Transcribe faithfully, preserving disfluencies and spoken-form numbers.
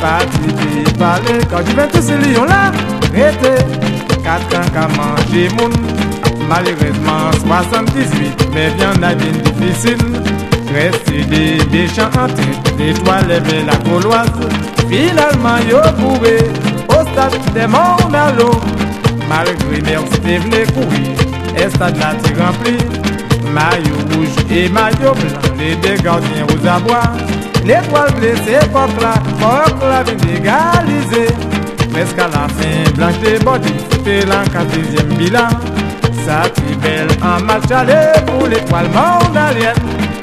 Parti parler quand Juventus Lyon là, rété quatre ans qu'à manger moun. Malheureusement soixante-dix-huit, mais bien a bien difficile. Rester des déchants en tête, l'étoile lève la gauloise. Finalement yo bourré au stade des mondes à l'eau. Malgré merci venu courir, et stade là t'es rempli. Maillot rouge et maillot blanc, les deux gardiens aux abois. L'étoile blessée, époque là, époque là vient d'égaliser. Presque à la fin, blanche des body, c'était l'an quatrième bilan. Ça t'est belle en match aller pour l'étoile mondialienne.